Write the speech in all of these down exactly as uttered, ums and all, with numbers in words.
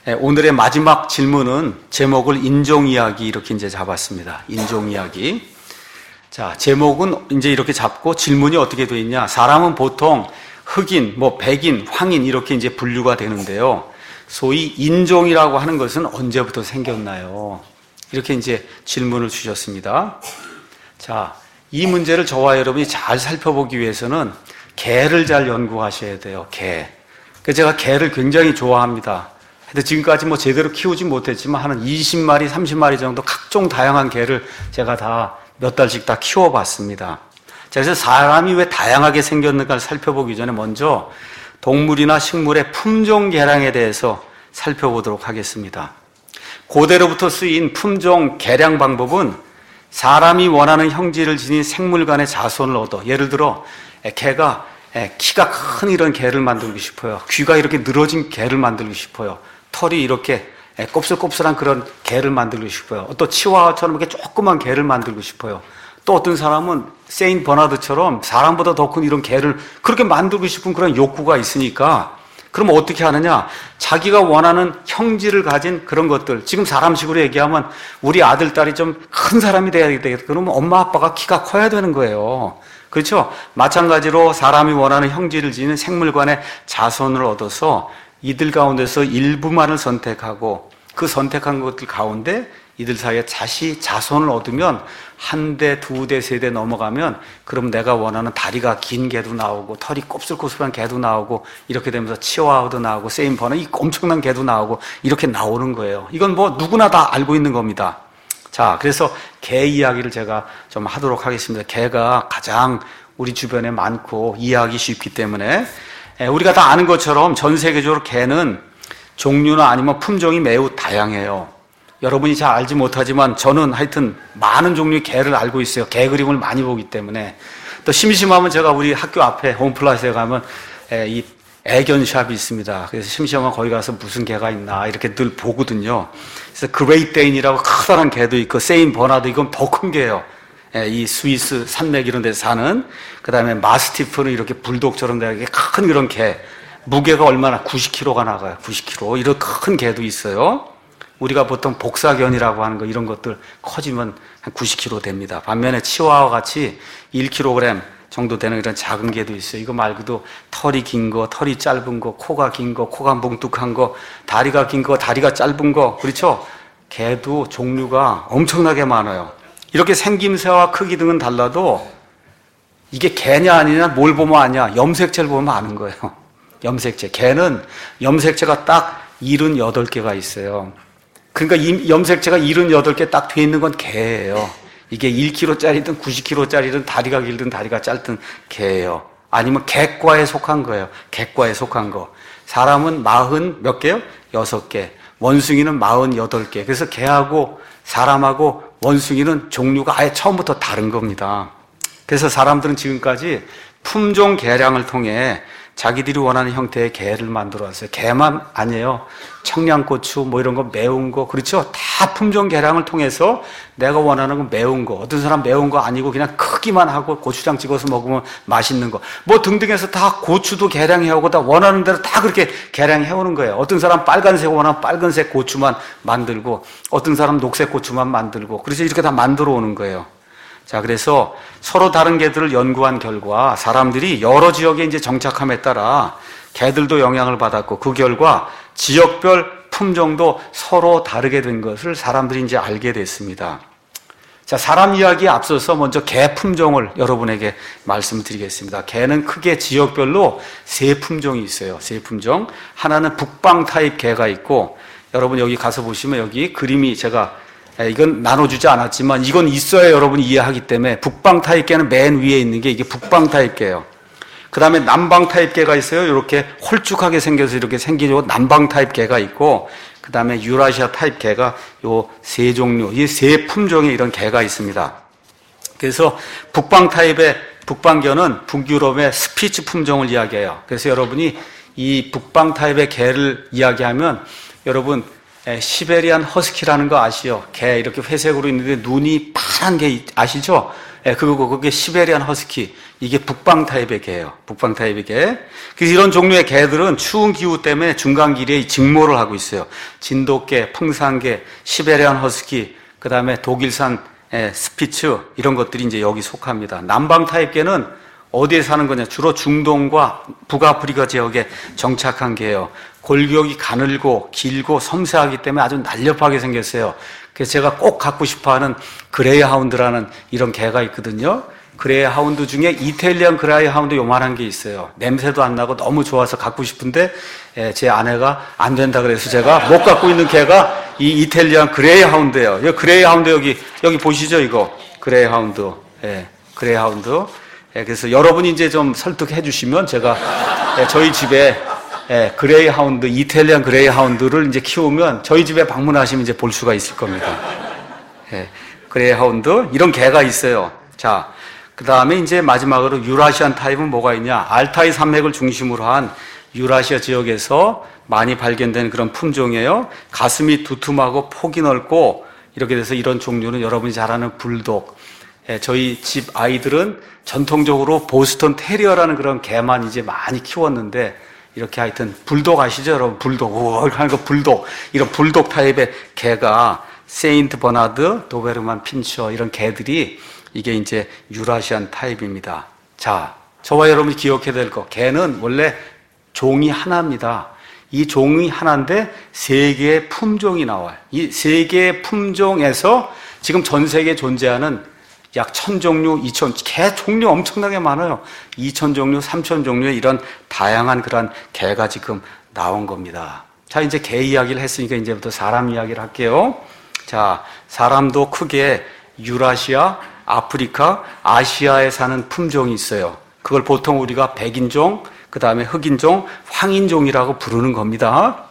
오늘의 마지막 질문은 제목을 인종이야기 이렇게 이제 잡았습니다. 인종이야기. 자, 제목은 이제 이렇게 잡고 질문이 어떻게 되어 있냐. 사람은 보통 흑인, 뭐 백인, 황인 이렇게 이제 분류가 되는데요. 소위 인종이라고 하는 것은 언제부터 생겼나요? 이렇게 이제 질문을 주셨습니다. 자, 이 문제를 저와 여러분이 잘 살펴보기 위해서는 개를 잘 연구하셔야 돼요. 개. 그래서 제가 개를 굉장히 좋아합니다. 근데 지금까지 뭐 제대로 키우지 못했지만 한 이십 마리, 삼십 마리 정도 각종 다양한 개를 제가 다 몇 달씩 다 키워봤습니다. 자, 그래서 사람이 왜 다양하게 생겼는가를 살펴보기 전에 먼저 동물이나 식물의 품종 개량에 대해서 살펴보도록 하겠습니다. 고대로부터 쓰인 품종 개량 방법은 사람이 원하는 형질을 지닌 생물 간의 자손을 얻어, 예를 들어 개가 키가 큰 이런 개를 만들고 싶어요. 귀가 이렇게 늘어진 개를 만들고 싶어요. 털이 이렇게 곱슬곱슬한 그런 개를 만들고 싶어요. 또 치와와처럼 이렇게 조그만 개를 만들고 싶어요. 또 어떤 사람은 세인 버나드처럼 사람보다 더 큰 이런 개를 그렇게 만들고 싶은 그런 욕구가 있으니까, 그럼 어떻게 하느냐? 자기가 원하는 형질을 가진 그런 것들, 지금 사람식으로 얘기하면 우리 아들, 딸이 좀 큰 사람이 돼야 되겠다. 그러면 엄마, 아빠가 키가 커야 되는 거예요. 그렇죠? 마찬가지로 사람이 원하는 형질을 지닌 생물간의 자손을 얻어서 이들 가운데서 일부만을 선택하고 그 선택한 것들 가운데 이들 사이에 다시 자손을 얻으면 한 대, 두 대, 세 대 넘어가면 그럼 내가 원하는 다리가 긴 개도 나오고 털이 곱슬곱슬한 개도 나오고 이렇게 되면서 치와와도 나오고 세인버너 이 엄청난 개도 나오고 이렇게 나오는 거예요. 이건 뭐 누구나 다 알고 있는 겁니다. 자, 그래서 개 이야기를 제가 좀 하도록 하겠습니다. 개가 가장 우리 주변에 많고 이해하기 쉽기 때문에 우리가 다 아는 것처럼 전 세계적으로 개는 종류나 아니면 품종이 매우 다양해요. 여러분이 잘 알지 못하지만 저는 하여튼 많은 종류의 개를 알고 있어요. 개 그림을 많이 보기 때문에. 또 심심하면 제가 우리 학교 앞에 홈플러스에 가면 이 애견샵이 있습니다. 그래서 심심하면 거기 가서 무슨 개가 있나 이렇게 늘 보거든요. 그래서 그레이트데인이라고 커다란 개도 있고 세인 버나드, 이건 더 큰 개예요. 이 스위스 산맥 이런 데서 사는. 그 다음에 마스티프는 이렇게 불독처럼 되게 큰 그런 개. 무게가 얼마나 구십 킬로그램가 나가요. 구십 킬로그램. 이런 큰 개도 있어요. 우리가 보통 복사견이라고 하는 거 이런 것들 커지면 한 구십 킬로그램 됩니다. 반면에 치와와 같이 일 킬로그램 정도 되는 이런 작은 개도 있어요. 이거 말고도 털이 긴 거, 털이 짧은 거, 코가 긴 거, 코가 뭉툭한 거, 다리가 긴 거, 다리가 짧은 거. 그렇죠? 개도 종류가 엄청나게 많아요. 이렇게 생김새와 크기 등은 달라도 이게 개냐 아니냐 뭘 보면 아냐, 염색체를 보면 아는 거예요. 염색체. 개는 염색체가 딱 칠십팔 개가 있어요. 그러니까 이 염색체가 칠십팔 개 딱 돼 있는 건 개예요. 이게 일 킬로그램짜리든 구십 킬로그램짜리든 다리가 길든 다리가 짧든 개예요. 아니면 객과에 속한 거예요. 객과에 속한 거. 사람은 마흔 몇 개요? 여섯 개. 원숭이는 마흔여덟 개. 그래서 개하고 사람하고 원숭이는 종류가 아예 처음부터 다른 겁니다. 그래서 사람들은 지금까지 품종 개량을 통해 자기들이 원하는 형태의 개를 만들어 왔어요. 개만 아니에요. 청양고추 뭐 이런 거 매운 거, 그렇죠? 다 품종 개량을 통해서 내가 원하는 건 매운 거, 어떤 사람 매운 거 아니고 그냥 크기만 하고 고추장 찍어서 먹으면 맛있는 거 뭐 등등해서 다 고추도 개량해오고 다 원하는 대로 다 그렇게 개량해오는 거예요. 어떤 사람 빨간색 원하면 빨간색 고추만 만들고 어떤 사람 녹색 고추만 만들고 그래서 이렇게 다 만들어 오는 거예요. 자, 그래서 서로 다른 개들을 연구한 결과 사람들이 여러 지역에 이제 정착함에 따라 개들도 영향을 받았고 그 결과 지역별 품종도 서로 다르게 된 것을 사람들이 이제 알게 됐습니다. 자, 사람 이야기에 앞서서 먼저 개 품종을 여러분에게 말씀드리겠습니다. 개는 크게 지역별로 세 품종이 있어요. 세 품종. 하나는 북방 타입 개가 있고, 여러분 여기 가서 보시면 여기 그림이 제가 이건 나눠주지 않았지만 이건 있어야 여러분이 이해하기 때문에 북방 타입 개는 맨 위에 있는 게 이게 북방 타입 개예요. 그 다음에 남방 타입 개가 있어요. 이렇게 홀쭉하게 생겨서 이렇게 생기죠. 남방 타입 개가 있고, 그 다음에 유라시아 타입 개가 요 세 종류, 이 세 품종의 이런 개가 있습니다. 그래서 북방 타입의 북방견은 북유럽의 스피츠 품종을 이야기해요. 그래서 여러분이 이 북방 타입의 개를 이야기하면 여러분 시베리안 허스키라는 거 아시죠? 개 이렇게 회색으로 있는데 눈이 파란 개 아시죠? 예, 그거, 그게 시베리안 허스키. 이게 북방 타입의 개예요. 북방 타입의 개. 그래서 이런 종류의 개들은 추운 기후 때문에 중간길에 직모를 하고 있어요. 진돗개, 풍산개, 시베리안 허스키, 그 다음에 독일산 예, 스피츠, 이런 것들이 이제 여기 속합니다. 남방 타입 개는 어디에 사는 거냐? 주로 중동과 북아프리카 지역에 정착한 개예요. 골격이 가늘고 길고 섬세하기 때문에 아주 날렵하게 생겼어요. 그래서 제가 꼭 갖고 싶어하는 그레이하운드라는 이런 개가 있거든요. 그레이하운드 중에 이탈리안 그레이하운드 요만한 게 있어요. 냄새도 안 나고 너무 좋아서 갖고 싶은데 제 아내가 안 된다 그래서 제가 못 갖고 있는 개가 이 이탈리안 그레이하운드예요. 이 그레이하운드 여기 여기 보시죠, 이거 그레이하운드. 예, 그레이하운드. 예, 그래서 여러분이 이제 좀 설득해 주시면 제가 예, 저희 집에 예, 그레이하운드, 이탈리안 그레이하운드를 이제 키우면 저희 집에 방문하시면 이제 볼 수가 있을 겁니다. 예, 그레이하운드 이런 개가 있어요. 자, 그 다음에 이제 마지막으로 유라시안 타입은 뭐가 있냐? 알타이 산맥을 중심으로 한 유라시아 지역에서 많이 발견된 그런 품종이에요. 가슴이 두툼하고 폭이 넓고 이렇게 돼서 이런 종류는 여러분이 잘 아는 불독. 예, 저희 집 아이들은 전통적으로 보스턴 테리어라는 그런 개만 이제 많이 키웠는데 이렇게 하여튼 불독 아시죠, 여러분? 불독, 오, 하는 거 불독. 이런 불독 타입의 개가 세인트 버나드, 도베르만 핀처 이런 개들이 이게 이제 유라시안 타입입니다. 자, 저와 여러분이 기억해야 될 거. 개는 원래 종이 하나입니다. 이 종이 하나인데 세 개의 품종이 나와요. 이 세 개의 품종에서 지금 전 세계에 존재하는 약 천 종류, 이천, 개 종류 엄청나게 많아요. 이천 종류, 삼천 종류의 이런 다양한 그런 개가 지금 나온 겁니다. 자, 이제 개 이야기를 했으니까 이제부터 사람 이야기를 할게요. 자, 사람도 크게 유라시아, 아프리카, 아시아에 사는 품종이 있어요. 그걸 보통 우리가 백인종, 그 다음에 흑인종, 황인종이라고 부르는 겁니다.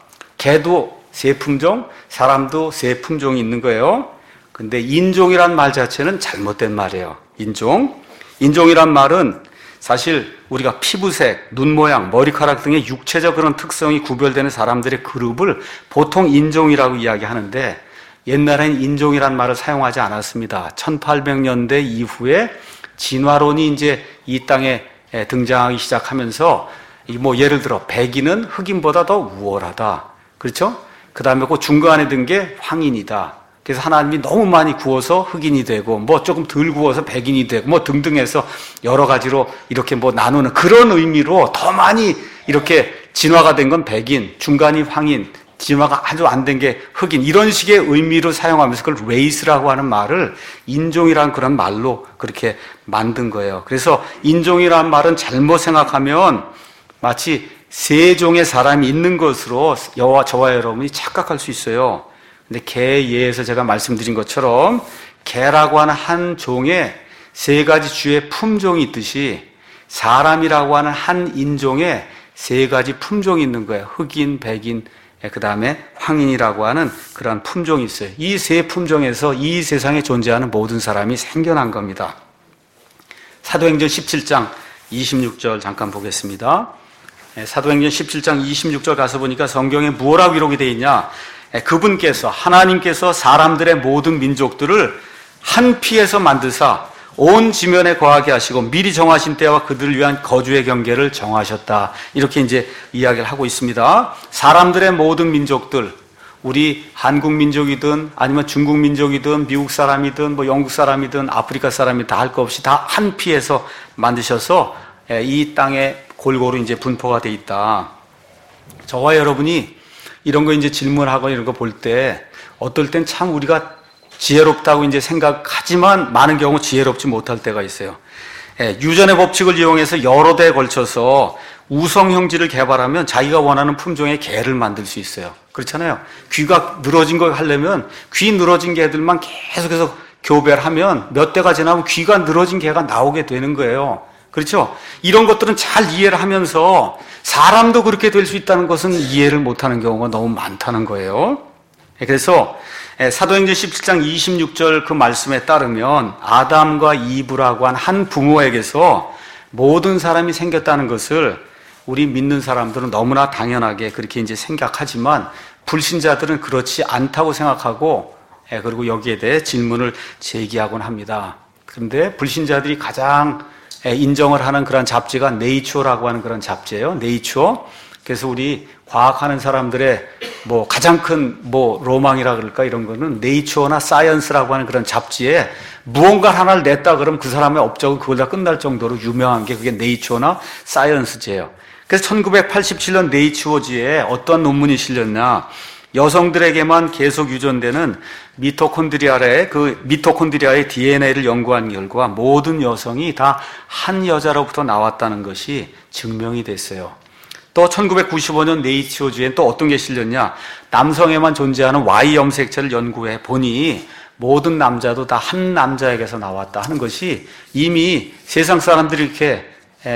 개도 세 품종, 사람도 세 품종이 있는 거예요. 근데 인종이란 말 자체는 잘못된 말이에요. 인종. 인종이란 말은 사실 우리가 피부색, 눈 모양, 머리카락 등의 육체적 그런 특성이 구별되는 사람들의 그룹을 보통 인종이라고 이야기하는데 옛날엔 인종이란 말을 사용하지 않았습니다. 천팔백 년대 이후에 진화론이 이제 이 땅에 등장하기 시작하면서 뭐 예를 들어 백인은 흑인보다 더 우월하다. 그렇죠? 그 다음에 그 중간에 든 게 황인이다. 그래서 하나님이 너무 많이 구워서 흑인이 되고 뭐 조금 덜 구워서 백인이 되고 뭐 등등 해서 여러 가지로 이렇게 뭐 나누는 그런 의미로 더 많이 이렇게 진화가 된 건 백인, 중간이 황인, 진화가 아주 안 된 게 흑인 이런 식의 의미로 사용하면서 그걸 레이스라고 하는 말을 인종이라는 그런 말로 그렇게 만든 거예요. 그래서 인종이라는 말은 잘못 생각하면 마치 세 종의 사람이 있는 것으로 여와 저와 여러분이 착각할 수 있어요. 근데 개 예에서 제가 말씀드린 것처럼 개라고 하는 한 종에 세 가지 주의 품종이 있듯이 사람이라고 하는 한 인종에 세 가지 품종이 있는 거예요. 흑인, 백인, 그 다음에 황인이라고 하는 그런 품종이 있어요. 이 세 품종에서 이 세상에 존재하는 모든 사람이 생겨난 겁니다. 사도행전 십칠 장 이십육 절 잠깐 보겠습니다. 사도행전 십칠 장 이십육 절 가서 보니까 성경에 뭐라고 기록이 되어 있냐? 그분께서 하나님께서 사람들의 모든 민족들을 한 피에서 만드사 온 지면에 거하게 하시고 미리 정하신 때와 그들을 위한 거주의 경계를 정하셨다. 이렇게 이제 이야기를 하고 있습니다. 사람들의 모든 민족들, 우리 한국 민족이든 아니면 중국 민족이든 미국 사람이든 뭐 영국 사람이든 아프리카 사람이 다 할 거 없이 다 한 피에서 만드셔서 이 땅에 골고루 이제 분포가 돼 있다. 저와 여러분이 이런 거 이제 질문하고 이런 거 볼 때 어떨 땐 참 우리가 지혜롭다고 이제 생각하지만 많은 경우 지혜롭지 못할 때가 있어요. 예, 유전의 법칙을 이용해서 여러 대에 걸쳐서 우성 형질을 개발하면 자기가 원하는 품종의 개를 만들 수 있어요. 그렇잖아요. 귀가 늘어진 걸 하려면 귀 늘어진 개들만 계속해서 교배를 하면 몇 대가 지나면 귀가 늘어진 개가 나오게 되는 거예요. 그렇죠? 이런 것들은 잘 이해를 하면서 사람도 그렇게 될 수 있다는 것은 이해를 못하는 경우가 너무 많다는 거예요. 그래서 사도행전 십칠 장 이십육 절 그 말씀에 따르면 아담과 이브라고 한 한 부모에게서 모든 사람이 생겼다는 것을 우리 믿는 사람들은 너무나 당연하게 그렇게 이제 생각하지만 불신자들은 그렇지 않다고 생각하고 그리고 여기에 대해 질문을 제기하곤 합니다. 그런데 불신자들이 가장 인정을 하는 그런 잡지가 네이처라고 하는 그런 잡지예요. 네이처. 그래서 우리 과학하는 사람들의 뭐 가장 큰 뭐 로망이라 그럴까 이런 거는 네이처나 사이언스라고 하는 그런 잡지에 무언가 하나를 냈다 그러면 그 사람의 업적은 그걸 다 끝날 정도로 유명한 게 그게 네이처나 사이언스지예요. 그래서 천구백팔십칠 년 네이처지에 어떤 논문이 실렸냐? 여성들에게만 계속 유전되는 미토콘드리아의 그 미토콘드리아의 디엔에이를 연구한 결과 모든 여성이 다 한 여자로부터 나왔다는 것이 증명이 됐어요. 또 천구백구십오 년 네이처지엔 또 어떤 게 실렸냐? 남성에만 존재하는 Y 염색체를 연구해 보니 모든 남자도 다 한 남자에게서 나왔다 하는 것이 이미 세상 사람들이 이렇게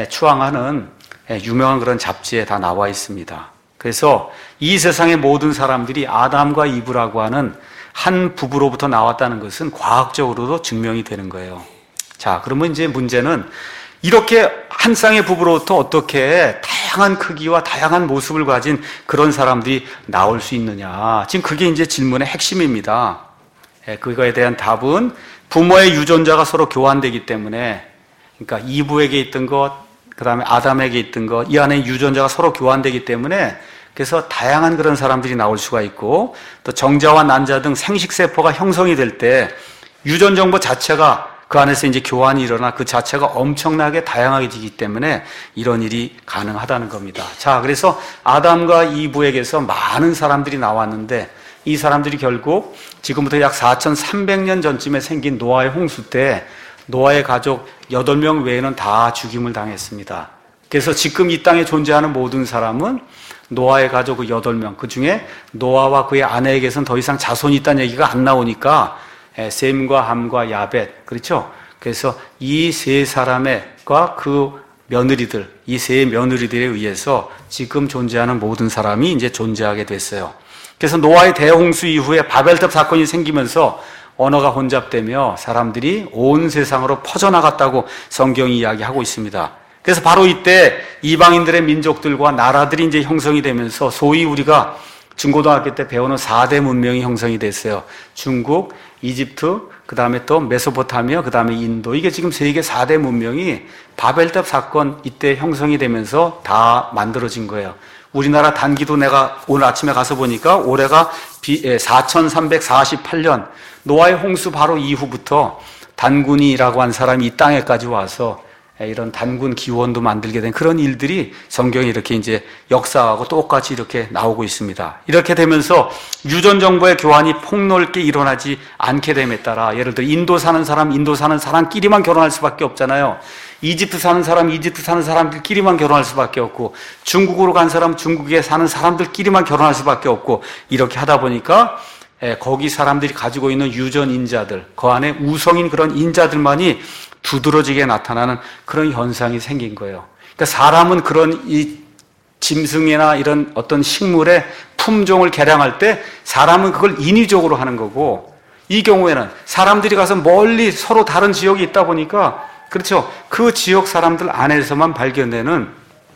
추앙하는 유명한 그런 잡지에 다 나와 있습니다. 그래서 이 세상의 모든 사람들이 아담과 이브라고 하는 한 부부로부터 나왔다는 것은 과학적으로도 증명이 되는 거예요. 자, 그러면 이제 문제는 이렇게 한 쌍의 부부로부터 어떻게 다양한 크기와 다양한 모습을 가진 그런 사람들이 나올 수 있느냐. 지금 그게 이제 질문의 핵심입니다. 그거에 대한 답은 부모의 유전자가 서로 교환되기 때문에, 그러니까 이브에게 있던 것, 그 다음에 아담에게 있던 것, 이 안에 유전자가 서로 교환되기 때문에 그래서 다양한 그런 사람들이 나올 수가 있고, 또 정자와 난자 등 생식세포가 형성이 될 때 유전 정보 자체가 그 안에서 이제 교환이 일어나 그 자체가 엄청나게 다양해지기 때문에 이런 일이 가능하다는 겁니다. 자, 그래서 아담과 이브에게서 많은 사람들이 나왔는데 이 사람들이 결국 지금부터 약 사천삼백 년 전쯤에 생긴 노아의 홍수 때 노아의 가족 여덟 명 외에는 다 죽임을 당했습니다. 그래서 지금 이 땅에 존재하는 모든 사람은 노아의 가족 그 여덟 명, 그 중에 노아와 그의 아내에게서는 더 이상 자손이 있다는 얘기가 안 나오니까 셈과 함과 야벳, 그렇죠? 그래서 이 세 사람과 그 며느리들, 이 세 며느리들에 의해서 지금 존재하는 모든 사람이 이제 존재하게 됐어요. 그래서 노아의 대홍수 이후에 바벨탑 사건이 생기면서 언어가 혼잡되며 사람들이 온 세상으로 퍼져나갔다고 성경이 이야기하고 있습니다. 그래서 바로 이때 이방인들의 민족들과 나라들이 이제 형성이 되면서 소위 우리가 중고등학교 때 배우는 사 대 문명이 형성이 됐어요. 중국, 이집트, 그 다음에 또 메소포타미아, 그 다음에 인도. 이게 지금 세계 사 대 문명이 바벨탑 사건 이때 형성이 되면서 다 만들어진 거예요. 우리나라 단기도 내가 오늘 아침에 가서 보니까 올해가 사천삼백사십팔 년 노아의 홍수 바로 이후부터 단군이라고 한 사람이 이 땅에까지 와서 이런 단군 기원도 만들게 된 그런 일들이 성경에 이렇게 이제 역사하고 똑같이 이렇게 나오고 있습니다. 이렇게 되면서 유전 정보의 교환이 폭넓게 일어나지 않게 됨에 따라 예를 들어 인도 사는 사람, 인도 사는 사람끼리만 결혼할 수밖에 없잖아요. 이집트 사는 사람, 이집트 사는 사람들끼리만 결혼할 수밖에 없고 중국으로 간 사람, 중국에 사는 사람들끼리만 결혼할 수밖에 없고 이렇게 하다 보니까 거기 사람들이 가지고 있는 유전 인자들, 그 안에 우성인 그런 인자들만이 두드러지게 나타나는 그런 현상이 생긴 거예요. 그러니까 사람은 그런 이 짐승이나 이런 어떤 식물의 품종을 개량할 때 사람은 그걸 인위적으로 하는 거고 이 경우에는 사람들이 가서 멀리 서로 다른 지역이 있다 보니까 그렇죠. 그 지역 사람들 안에서만 발견되는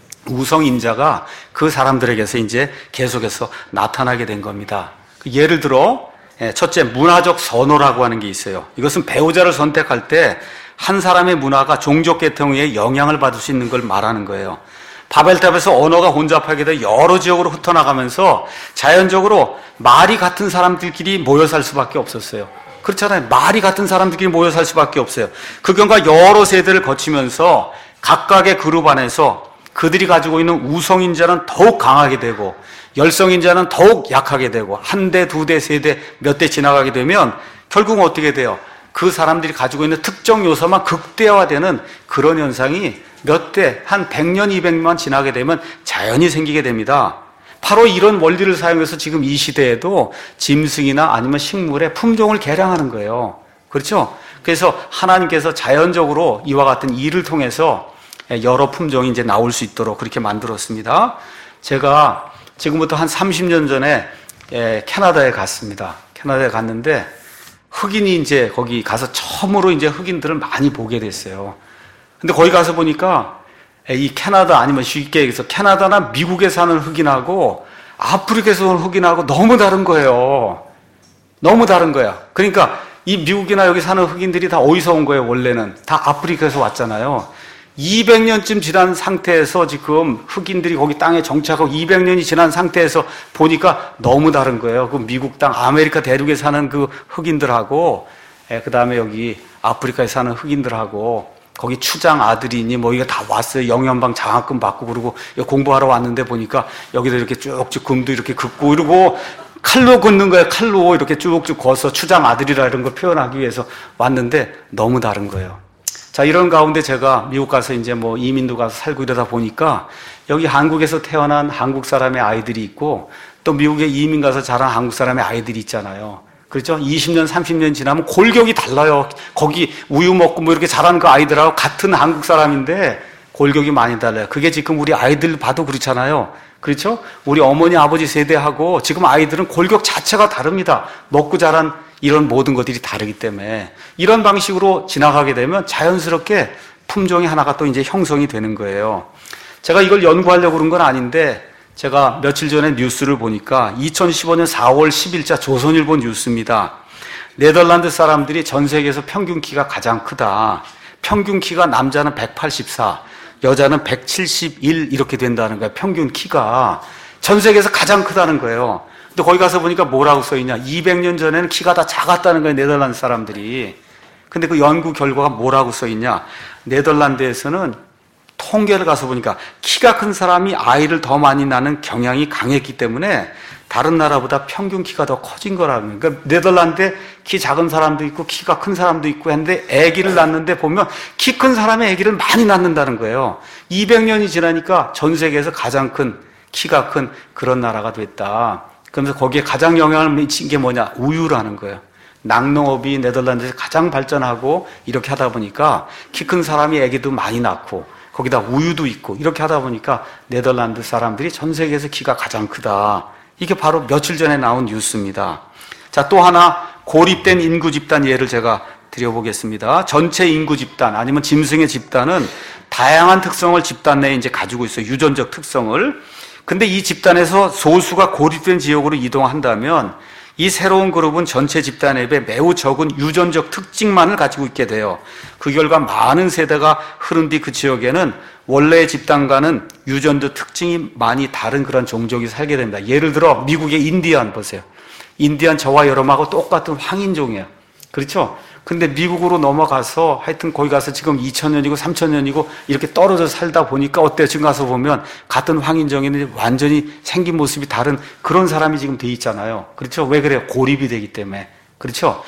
우성인자가 그 사람들에게서 이제 계속해서 나타나게 된 겁니다. 예를 들어 첫째 문화적 선호라고 하는 게 있어요. 이것은 배우자를 선택할 때 한 사람의 문화가 종족 계통에 영향을 받을 수 있는 걸 말하는 거예요. 바벨탑에서 언어가 혼잡하게 돼 여러 지역으로 흩어나가면서 자연적으로 말이 같은 사람들끼리 모여 살 수밖에 없었어요. 그렇잖아요. 말이 같은 사람들끼리 모여 살 수밖에 없어요. 그 경우가 여러 세대를 거치면서 각각의 그룹 안에서 그들이 가지고 있는 우성인자는 더욱 강하게 되고 열성인자는 더욱 약하게 되고 한 대, 두 대, 세 대, 몇 대 지나가게 되면 결국은 어떻게 돼요? 그 사람들이 가지고 있는 특정 요소만 극대화되는 그런 현상이 몇 대, 한 백 년, 이백 년만 지나게 되면 자연히 생기게 됩니다. 바로 이런 원리를 사용해서 지금 이 시대에도 짐승이나 아니면 식물의 품종을 개량하는 거예요. 그렇죠? 그래서 하나님께서 자연적으로 이와 같은 일을 통해서 여러 품종이 이제 나올 수 있도록 그렇게 만들었습니다. 제가 지금부터 한 삼십 년 전에 캐나다에 갔습니다. 캐나다에 갔는데 흑인이 이제 거기 가서 처음으로 이제 흑인들을 많이 보게 됐어요. 근데 거기 가서 보니까 이 캐나다 아니면 쉽게 얘기해서 캐나다나 미국에 사는 흑인하고 아프리카에서 온 흑인하고 너무 다른 거예요. 너무 다른 거야. 그러니까 이 미국이나 여기 사는 흑인들이 다 어디서 온 거예요? 원래는 다 아프리카에서 왔잖아요. 이백 년쯤 지난 상태에서 지금 흑인들이 거기 땅에 정착하고 이백 년이 지난 상태에서 보니까 너무 다른 거예요. 그 미국 땅, 아메리카 대륙에 사는 그 흑인들하고, 예, 그 다음에 여기 아프리카에 사는 흑인들하고, 거기 추장 아들이니 뭐 이거 다 왔어요. 영연방 장학금 받고 그러고 공부하러 왔는데 보니까 여기도 이렇게 쭉쭉 금도 이렇게 긋고 이러고 칼로 긋는 거예요. 칼로 이렇게 쭉쭉 거서 추장 아들이라 이런 걸 표현하기 위해서 왔는데 너무 다른 거예요. 자, 이런 가운데 제가 미국 가서 이제 뭐 이민도 가서 살고 이러다 보니까 여기 한국에서 태어난 한국 사람의 아이들이 있고 또 미국에 이민 가서 자란 한국 사람의 아이들이 있잖아요. 그렇죠? 이십 년, 삼십 년 지나면 골격이 달라요. 거기 우유 먹고 뭐 이렇게 자란 그 아이들하고 같은 한국 사람인데 골격이 많이 달라요. 그게 지금 우리 아이들 봐도 그렇잖아요. 그렇죠? 우리 어머니, 아버지 세대하고 지금 아이들은 골격 자체가 다릅니다. 먹고 자란 이런 모든 것들이 다르기 때문에 이런 방식으로 지나가게 되면 자연스럽게 품종이 하나가 또 이제 형성이 되는 거예요. 제가 이걸 연구하려고 그런 건 아닌데 제가 며칠 전에 뉴스를 보니까 이천십오 년 사월 십일자 조선일보 뉴스입니다. 네덜란드 사람들이 전 세계에서 평균 키가 가장 크다. 평균 키가 남자는 백팔십사, 여자는 백칠십일 이렇게 된다는 거예요. 평균 키가 전 세계에서 가장 크다는 거예요. 근데 거기 가서 보니까 뭐라고 써있냐. 이백 년 전에는 키가 다 작았다는 거예요. 네덜란드 사람들이. 근데 그 연구 결과가 뭐라고 써있냐. 네덜란드에서는 통계를 가서 보니까 키가 큰 사람이 아이를 더 많이 낳는 경향이 강했기 때문에 다른 나라보다 평균 키가 더 커진 거라는 거예요. 그러니까 네덜란드에 키 작은 사람도 있고 키가 큰 사람도 있고 했는데 아기를 낳는데 보면 키 큰 사람의 아기를 많이 낳는다는 거예요. 이백 년이 지나니까 전 세계에서 가장 큰 키가 큰 그런 나라가 됐다. 그러면서 거기에 가장 영향을 미친 게 뭐냐? 우유라는 거예요. 낙농업이 네덜란드에서 가장 발전하고 이렇게 하다 보니까 키 큰 사람이 아기도 많이 낳고 거기다 우유도 있고 이렇게 하다 보니까 네덜란드 사람들이 전 세계에서 키가 가장 크다. 이게 바로 며칠 전에 나온 뉴스입니다. 자, 또 하나 고립된 인구 집단 예를 제가 드려보겠습니다. 전체 인구 집단 아니면 짐승의 집단은 다양한 특성을 집단 내에 이제 가지고 있어요. 유전적 특성을. 근데 이 집단에서 소수가 고립된 지역으로 이동한다면 이 새로운 그룹은 전체 집단에 비해 매우 적은 유전적 특징만을 가지고 있게 돼요. 그 결과 많은 세대가 흐른 뒤 그 지역에는 원래의 집단과는 유전적 특징이 많이 다른 그런 종족이 살게 됩니다. 예를 들어 미국의 인디안 보세요. 인디안 저와 여러분하고 똑같은 황인종이에요. 그렇죠? 근데 미국으로 넘어가서 하여튼 거기 가서 지금 이천 년이고 삼천 년이고 이렇게 떨어져 살다 보니까 어때요? 지금 가서 보면 같은 황인종인데 완전히 생긴 모습이 다른 그런 사람이 지금 돼 있잖아요. 그렇죠? 왜 그래요? 고립이 되기 때문에. 그렇죠?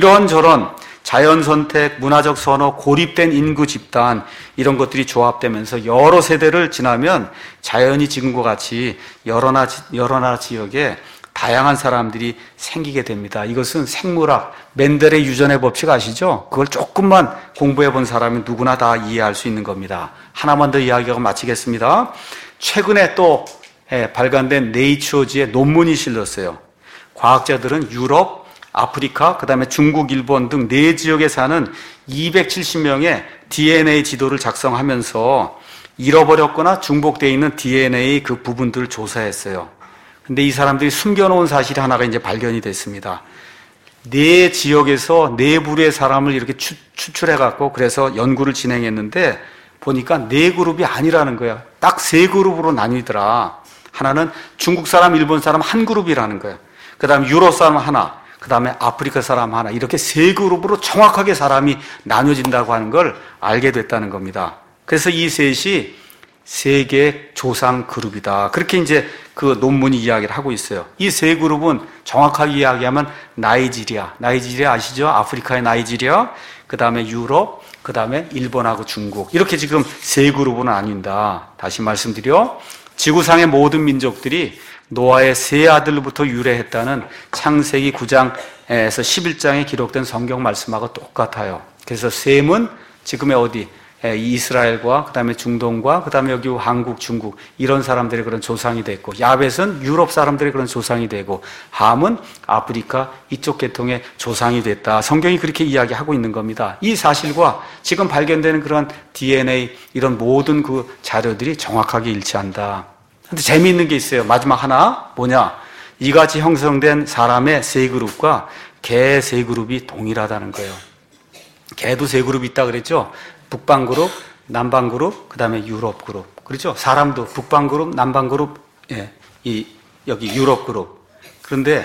이런저런 자연 선택, 문화적 선호, 고립된 인구 집단 이런 것들이 조합되면서 여러 세대를 지나면 자연히 지금과 같이 여러 나라, 여러 나라 지역에 다양한 사람들이 생기게 됩니다. 이것은 생물학, 멘델의 유전의 법칙 아시죠? 그걸 조금만 공부해 본 사람은 누구나 다 이해할 수 있는 겁니다. 하나만 더 이야기하고 마치겠습니다. 최근에 또 발간된 네이처지에 논문이 실렸어요. 과학자들은 유럽, 아프리카, 그 다음에 중국, 일본 등 네 지역에 사는 이백칠십 명의 디엔에이 지도를 작성하면서 잃어버렸거나 중복되어 있는 디엔에이 그 부분들을 조사했어요. 근데 이 사람들이 숨겨놓은 사실이 하나가 이제 발견이 됐습니다. 네 지역에서 네 부류의 사람을 이렇게 추, 추출해갖고 그래서 연구를 진행했는데 보니까 네 그룹이 아니라는 거야. 딱 세 그룹으로 나뉘더라. 하나는 중국 사람, 일본 사람 한 그룹이라는 거야. 그 다음에 유럽 사람 하나, 그 다음에 아프리카 사람 하나 이렇게 세 그룹으로 정확하게 사람이 나눠진다고 하는 걸 알게 됐다는 겁니다. 그래서 이 셋이 세계 조상 그룹이다. 그렇게 이제 그 논문이 이야기를 하고 있어요. 이 세 그룹은 정확하게 이야기하면 나이지리아, 나이지리아 아시죠? 아프리카의 나이지리아, 그 다음에 유럽, 그 다음에 일본하고 중국. 이렇게 지금 세 그룹은 나뉜다. 다시 말씀드려. 지구상의 모든 민족들이 노아의 세 아들로부터 유래했다는 창세기 구 장에서 십일 장에 기록된 성경 말씀하고 똑같아요. 그래서 셈은 지금의 어디? 이스라엘과 그 다음에 중동과 그 다음에 여기 한국, 중국 이런 사람들의 그런 조상이 됐고, 야벳은 유럽 사람들의 그런 조상이 되고, 함은 아프리카 이쪽 계통의 조상이 됐다. 성경이 그렇게 이야기하고 있는 겁니다. 이 사실과 지금 발견되는 그런 디엔에이 이런 모든 그 자료들이 정확하게 일치한다. 근데 재미있는 게 있어요. 마지막 하나 뭐냐? 이같이 형성된 사람의 세 그룹과 개 세 그룹이 동일하다는 거예요. 개도 세 그룹이 있다 그랬죠? 북방 그룹, 남방 그룹, 그 다음에 유럽 그룹. 그렇죠? 사람도 북방 그룹, 남방 그룹, 예, 이, 여기 유럽 그룹. 그런데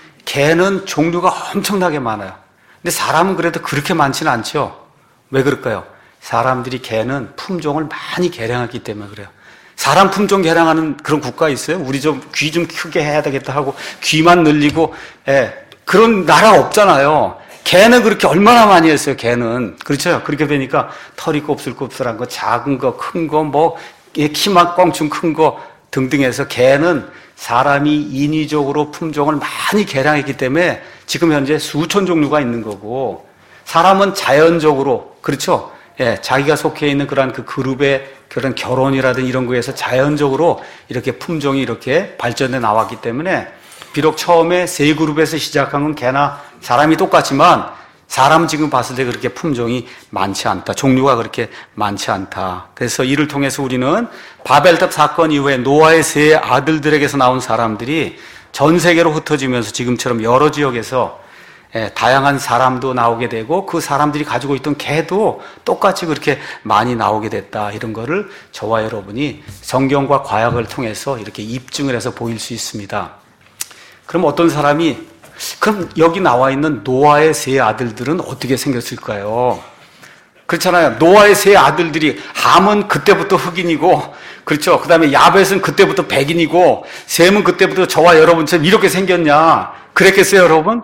개는 종류가 엄청나게 많아요. 근데 사람은 그래도 그렇게 많지는 않죠? 왜 그럴까요? 사람들이 개는 품종을 많이 개량했기 때문에 그래요. 사람 품종 개량하는 그런 국가 있어요? 우리 좀 귀 좀 크게 해야 되겠다 하고 귀만 늘리고, 예, 그런 나라 없잖아요. 개는 그렇게 얼마나 많이 했어요, 개는. 그렇죠? 그렇게 되니까 털이 곱슬곱슬한 거, 작은 거, 큰 거, 뭐, 키만 껑충 큰 거 등등 해서 개는 사람이 인위적으로 품종을 많이 개량했기 때문에 지금 현재 수천 종류가 있는 거고, 사람은 자연적으로, 그렇죠? 예, 자기가 속해 있는 그런 그 그룹의 그런 결혼이라든 이런 거에서 자연적으로 이렇게 품종이 이렇게 발전해 나왔기 때문에 비록 처음에 세 그룹에서 시작한 건 개나 사람이 똑같지만 사람은 지금 봤을 때 그렇게 품종이 많지 않다. 종류가 그렇게 많지 않다. 그래서 이를 통해서 우리는 바벨탑 사건 이후에 노아의 세 아들들에게서 나온 사람들이 전 세계로 흩어지면서 지금처럼 여러 지역에서 다양한 사람도 나오게 되고 그 사람들이 가지고 있던 개도 똑같이 그렇게 많이 나오게 됐다. 이런 거를 저와 여러분이 성경과 과학을 통해서 이렇게 입증을 해서 보일 수 있습니다. 그럼 어떤 사람이 그럼 여기 나와 있는 노아의 세 아들들은 어떻게 생겼을까요? 그렇잖아요. 노아의 세 아들들이 함은 그때부터 흑인이고, 그렇죠. 그 다음에 야벳은 그때부터 백인이고, 셈은 그때부터 저와 여러분처럼 이렇게 생겼냐? 그랬겠어요, 여러분?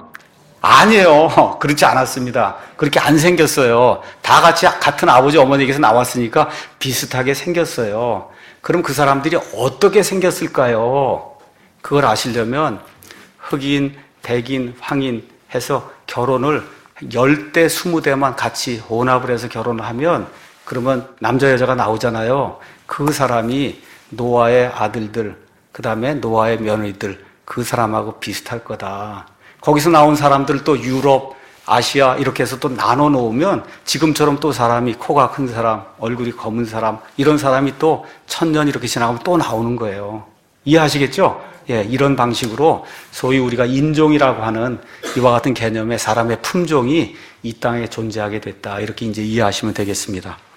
아니에요. 그렇지 않았습니다. 그렇게 안 생겼어요. 다 같이 같은 아버지 어머니에게서 나왔으니까 비슷하게 생겼어요. 그럼 그 사람들이 어떻게 생겼을까요? 그걸 아시려면 흑인, 백인, 황인 해서 결혼을 열 대, 스무 대만 같이 혼합을 해서 결혼을 하면 그러면 남자, 여자가 나오잖아요. 그 사람이 노아의 아들들, 그 다음에 노아의 며느리들, 그 사람하고 비슷할 거다. 거기서 나온 사람들 또 유럽, 아시아 이렇게 해서 또 나눠 놓으면 지금처럼 또 사람이 코가 큰 사람, 얼굴이 검은 사람, 이런 사람이 또 천년 이렇게 지나가면 또 나오는 거예요. 이해하시겠죠? 예, 이런 방식으로 소위 우리가 인종이라고 하는 이와 같은 개념의 사람의 품종이 이 땅에 존재하게 됐다. 이렇게 이제 이해하시면 되겠습니다.